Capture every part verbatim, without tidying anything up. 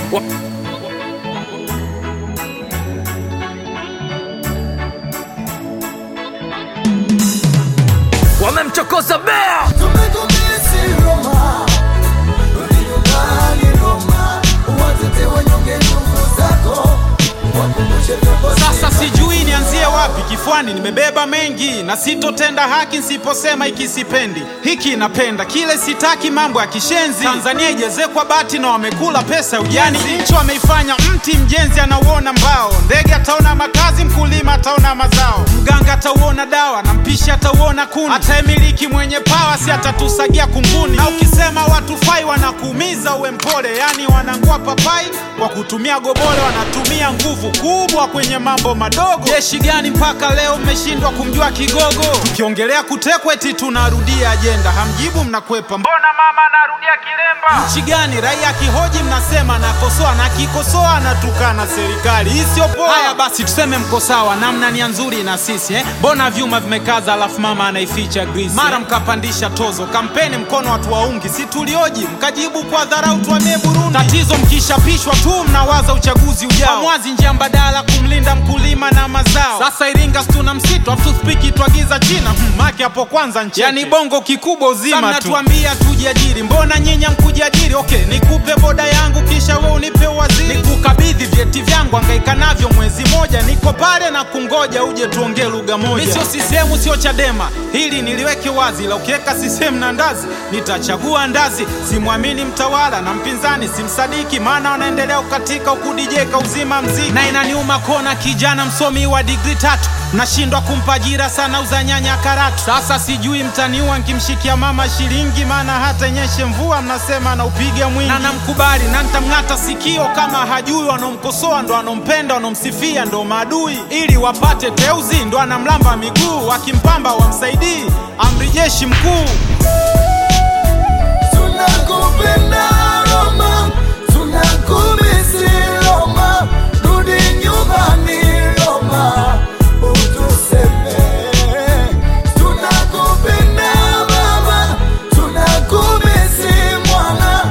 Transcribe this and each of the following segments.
Wamemchokoza bea. Tumekumisi Roma, rudi nyumbani Roma, uwatete wanyonge ndugu zako, wakumbushe viongozi. Sasa sijui nianzie wapi, kifuani nimebeba mengi, na sitotenda haki nisiposema hiki sipendi, hiki napenda, kile sitaki mambo ya kishenzi. Tanzania ijezekwa bati na wamekula pesa ujani. Nchi wameifanya mti, mjenzi anauona mbao, ndege ataona makazi, mkulima ataona mazao, mganga atauona dawa, na mpishi atauona kuni, hata emiliki mwenye pawa si atatusagia kunguni. Na ukisema watu fai wanakuumiza uwe mpole, yani wanangua papai kwa kutumia gobole, wanatumia nguvu kubwa kwenye mambo madogo. Jeshi gani mpaka leo mmeshindwa kumjua kigogo? Tukiongelea kutekwa eti tunarudia ajenda, hamjibu mnakwepa, mbona mama anarudia kilemba? Nchi gani raia kihoji mnasema nakosoa, na kikosoa anatukana serikali, hii sio poa. Haya basi tuseme mko sawa, namna nia nzuri na sisi eh? Mbona vyuma vimekaza alafu mama anaificha grease? Mara mkapandisha tozo, kampeni mkono watu waungi, si tulioji mkajibu kwa dharau tuamie Burundi. Tatizo mkishapishwa tu mnawaza uchaguzi ujao, mwazi njia mbadala kumlinda mkulima na mazao. Sasa Iringa stuna msitu afu speak tuagiza China, hmm, maki hapo kwanza nchi, yani bongo kikubwa uzima tu. Sasa tuambia tujiajiri, mbona nyinyi mkujiajiri? Okay, nikupe boda yangu kisha wewe unipe waziri, nikukabidhi vyeti vyangu hangaika navyo mwezi moja, niko pale na kungoja uje tuongee lugha moja. Mimi sio C C M sio Chadema, hili niliweke wazi, la ukiweka C C M na ndazi nitachagua ndazi. Simwamini mtawala na mpinzani simsadiki, maana wanaendelea ukatika ukudijeka uzima mziki. Na inaniuma kona kijana msomi wa degree tatu nashindwa kumpa ajira sana uza nyanya karatu. Sasa sijui mtaniua nikimshikia mama shilingi, maana hata nyeshe mvua mnasema na upiga mwingi. Na namkubali na nitamng'ata sikio kama hajui, wanomkosoa ndo anompenda, wanomsifia ndo maadui, ili wapate teuzi ndo anamlamba miguu, wakimpamba wamsaidii amri jeshi mkuu. Tunakupenda Roma, tunakumisi Roma, rudi nyumbani Roma, utuseme. Tunakupenda mama, tunakumisi mwana,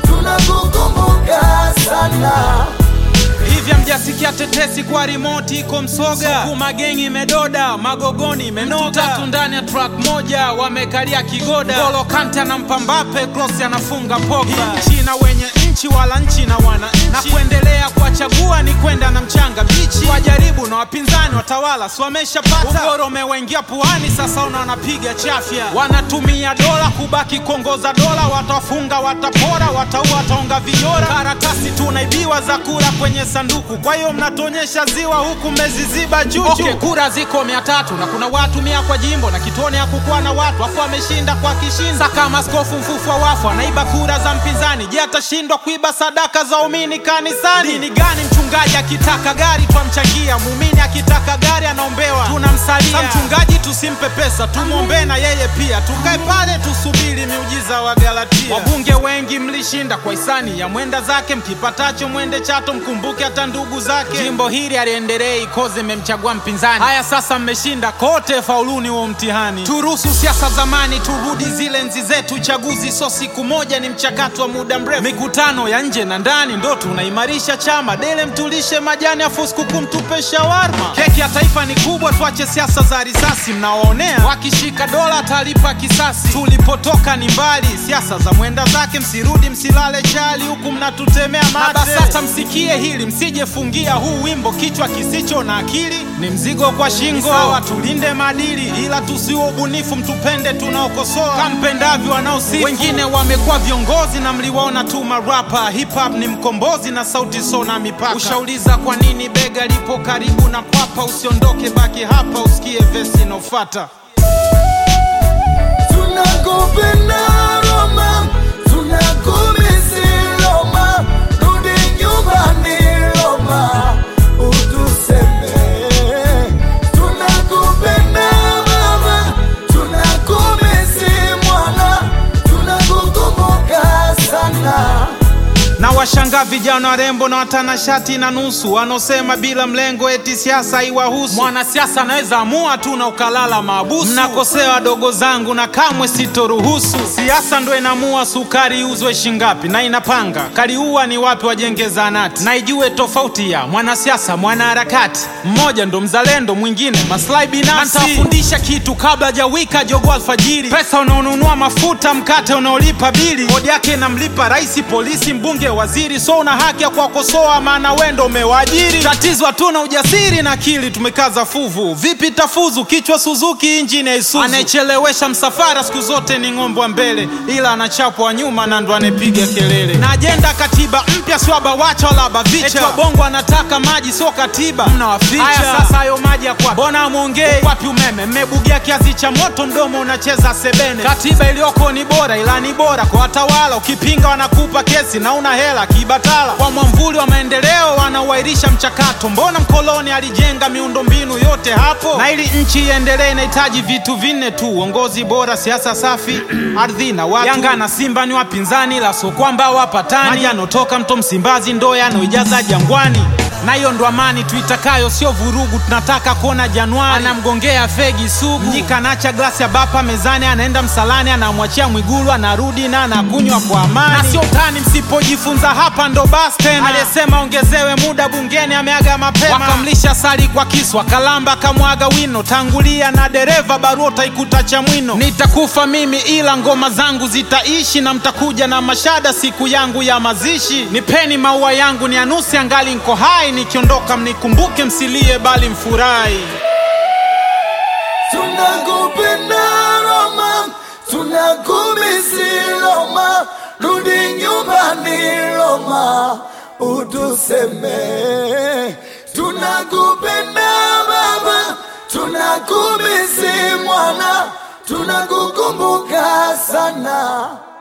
tunakukumbuka sana. Hivi mjasikia tetesi kwa remote iko Msoga, Sukuma gengi imedoda, Magogoni imenoga, tatu ndani ya truck moja wamekalia kigoda. Golo Kante anampa Mbappe, cross anafunga Pogba. China wenye nchi wala nchi na wana nchi, na kuendelea kuwachagua ni kwenda na mchanga bichi. Wajaribu na wapinzani watawala si wameshapata, ugoro umewaingia puani sasa wanapiga chafya. Wanatumia dola kubaki kuongoza dola, watafunga watapora, wataua wataonga vijora. Karatasi tunaibiwa za kura kwenye sanduku, kwa hiyo mnatonyesha ziwa huku meziziba juju. Okay, kura ziko mia tatu na kuna watu mia kwa jimbo, na kituoni hakukuwa na watu afu ameshinda kwa kishinda. Saka maskofu mfufu wa wafu anaiba kura za mpinzani, je atashindwa kuiba sadaka za umini kanisani? Dini gani mchungaji akitaka gari twamchangia, muumini akitaka gari anaombewa tunamsalia? Mchungaji tusimpe pesa tumuombe na yeye pia, tukae pale tusubiri miujiza wa Galatia. Wabunge wengi mlishinda kwa hisani ya mwenda zake, mkipatacho mwende Chato mkumbuke hata ndugu zake. Jimbo hili aliendelei koze memchagua mpinzani, haya sasa mmeshinda kote, fauluni wa mtihani. Turuhusu siasa zamani, turudi zile enzi zetu, chaguzi so siku moja, ni mchakato wa muda mrefu. Mikutano ya nje na ndani ndo tunaimarisha chama, dele mtulishe majani afu siku mtupe shawarma. Keki ya taifa ni kubwa, tuache siasa za risasi, mnawaonea wakishika dola talipa kisasi. Tulipotoka ni mbali, siasa za mwenda zake, msirudi msilale chali huku mnatutemea mate. Na basata msikie hili, msije fungia huu wimbo, kichwa kisicho na akili ni mzigo kwa shingo. Sawa tulinde maadili, ila tusiwe ubunifu, mtupende tunaokosoa kampendavyo wanaosifu. Wengine wamekuwa viongozi na mliwaona tu marapa, hip hop ni mkombozi na sauti so na mipaka. Ushauliza kwa nini bega lipo karibu na kwapa, usiondoke baki hapa usikie vesi inayofuata. Tunakupenda Roma, tunakumisi Roma, rudi nyumbani Roma, utuseme. Tunakupenda mama, tunakumisi mwana, tunakukumbuka sana. Na washangaa vijana warembo na watanashati na nusu wanosema bila mlengo eti siasa iwahusu. Mwanasiasa anaweza amua tu na ukalala maabusu. Mnakosea wadogo zangu na kamwe sitoruhusu. Siasa ndo inamua sukari uzwe shingapi na inapanga kaliua ni wapi wajenge zahanati. Na ijue tofauti ya mwanasiasa mwanaharakati. Mmoja ndo mzalendo mwingine maslahi binafsi. Nitafundisha kitu kabla hajawika jogo alfajiri. Pesa unaonunua mafuta mkate unaolipa bili. Kodi yake inamlipa rais, polisi, mbunge, waziri. So una haki ya kuwakosoa maana wendo umewajiri. Tatizo hatuna ujasiri na akili tumekaza fuvu. Vipi tafuzu kichwa Suzuki injini Isuzu. Anayechelewesha msafara siku zote ni ng'ombe wa mbele. Ila anachapwa nyuma na ndo anepiga kelele. Na ajenda katiba mpya sio bawacha wala bavicha. Eti wabongo anataka maji sio katiba. Mnawaficha. Haya sasa hayo maji ya kwa bona muongee. Wapi umeme mmebugia kiasi cha moto mdomo unacheza sebene. Katiba iliyoko ni bora ila ni bora kwa watawala. Ukipinga wanakupa kesi na una hela kibatala. Kwa mwamvuli wa maendeleo wanauairisha mchakato. Mbona mkoloni alijenga miundombinu yote hapo? Na ili nchi iendelee inahitaji vitu vinne tu. Uongozi bora, siasa safi, ardhi na watu. Yanga na Simba ni wapinzani la so kwamba wapatani. Maji yanotoka mto Msimbazi ndo yanoijaza Jangwani. Na hiyo ndo amani tuitakayo sio vurugu. Tunataka kuona Januari. Anamgongea Fegi Sugu. Mnyika anacha glasi ya bapa mezani. Anaenda msalani anamwachia Mwigulu. Anarudi na anakunywa kwa amani. Na sio utani msipojifunza hapa ndo basi tena. Aliyesema ongezewe muda bungeni ameaga mapema. Wakamlisha sali kwa kiswa kalamba kamwaga wino. Tangulia na dereva barua utaikuta Chamwino. Nitakufa mimi ila ngoma zangu zitaishi. Na mtakuja na mashada siku yangu ya mazishi. Nipeni maua yangu ni anusi angali nko hai. Nikiondoka mnikumbuke msilie bali mfurahi. Tunakupenda Roma, tunakumisi Roma. Rudi nyumbani Roma, utuseme. Tunakupenda baba, tunakumisi mwana. Tunakukumbuka sana.